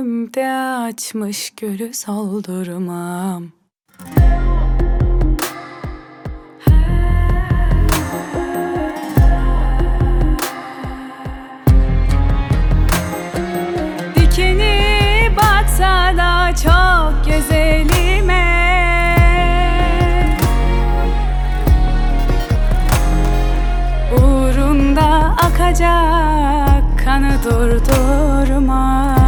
Yüreğimde açmış gülü soldurmam. Dikeni batsa da çok güzelime, uğrunda akacak kanı durdurmam.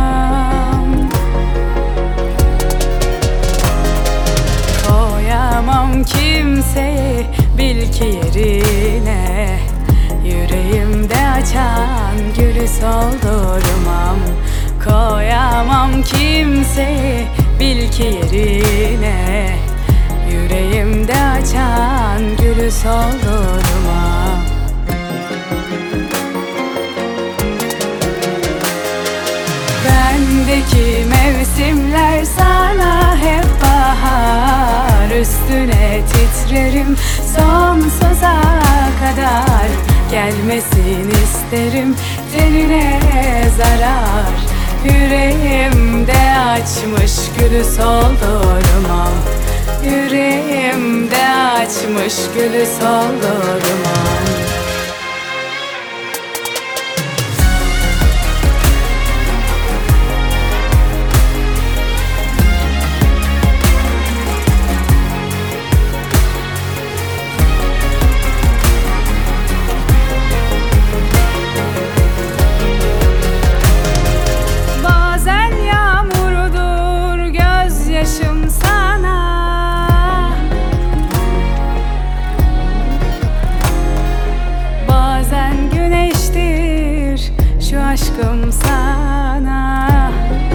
Koyamam kimseyi bil ki yerine, yüreğimde açan gülü soldurmam. Koyamam kimseyi bil ki yerine, yüreğimde açan gülü soldurmam. Bendeki mevsimler sana hep bahar, üstüne titrerim sonsuza kadar. Gelmesin isterim tenine zarar, yüreğimde açmış gülü soldurmam. Yüreğimde açmış gülü soldurmam. Aşkım sana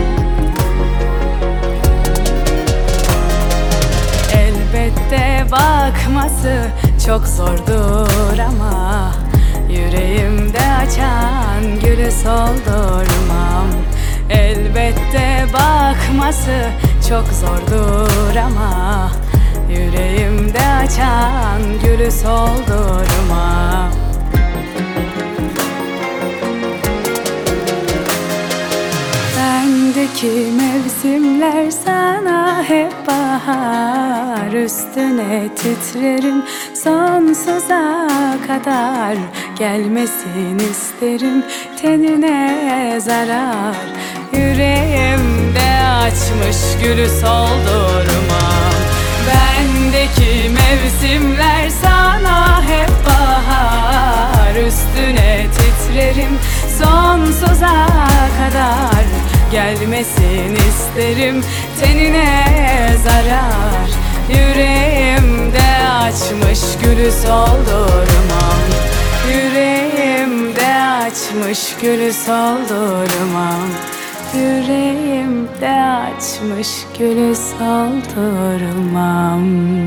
elbette bakması çok zordur ama yüreğimde açan gülü soldurmam. Elbette bakması çok zordur ama yüreğimde açan gülü soldurmam. Bendeki mevsimler sana hep bahar, üstüne titrerim sonsuza kadar. Gelmesin isterim tenine zarar, yüreğimde açmış gülü soldurmam. Bendeki mevsimler sana hep bahar, üstüne titrerim sonsuza kadar. Gelmesin isterim tenine zarar, yüreğimde açmış gülü soldurmam. Yüreğimde açmış gülü soldurmam. Yüreğimde açmış gülü soldurmam.